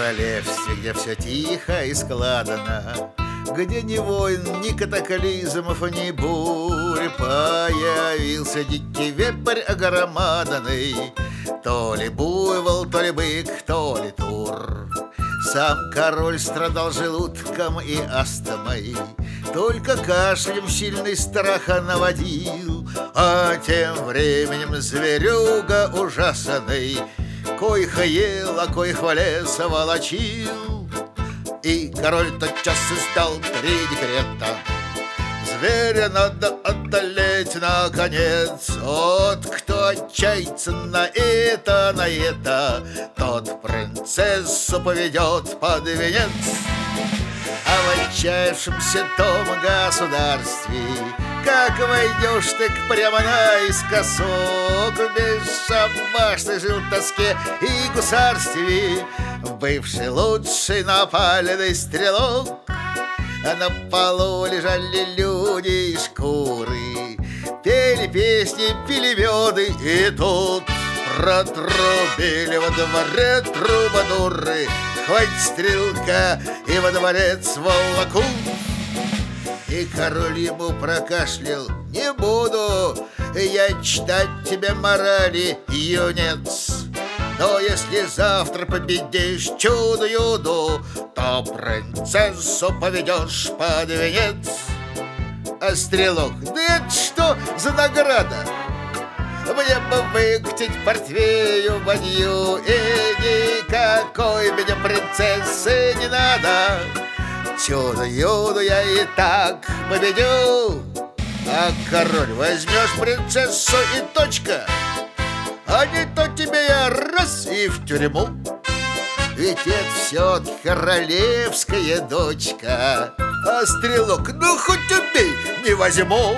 королевстве, где все тихо и складно, где ни войн, ни катаклизмов, ни бурь, появился дикий вепрь огромадный, то ли буйвол, то ли бык, то ли тур. Сам король страдал желудком и астмой, только кашлем сильный страха наводил. А тем временем зверюга ужасный коих ел, а коих в лес волочил. И король тотчас издал 3 декрета: зверя надо одолеть наконец. Вот кто отчается на это, тот принцессу поведет под венец. А в отчаявшемся том государстве, как войдешь ты прямо наискосок, бесшабашный жил в тоске и гусарстве бывший лучший напаленный стрелок. А на полу лежали люди и шкуры, пели песни, пили меды, и тут протрубили во дворе трубадуры: хоть стрелка и во дворец волоку. И король ему прокашлял: не буду я читать тебе морали, юнец, но если завтра победишь чудо-юду, то принцессу поведешь под венец. А стрелок: да это что за награда? Мне бы выкатить портвею бадью, и никакой мне принцессы не надо. Чудо-юду я и так победю. А король: возьмешь принцессу и точка, а не то тебе я раз и в тюрьму. Ведь это все королевская дочка. А стрелок: ну хоть убей, не возьму.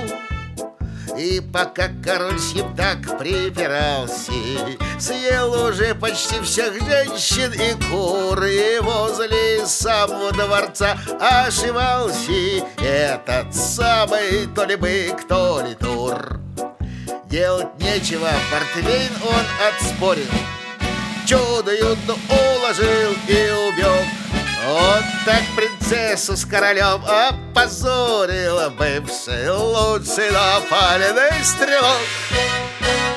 И пока король с ним так припирался, съел уже почти всех женщин и кур, и возле самого дворца ошивался этот самый то ли бык, то ли тур. Делать нечего, портвейн он отспорил, чудо-юдо уложил и убег. Вот так принцессу с королем опозорила бывший лучший напаленный стрелок.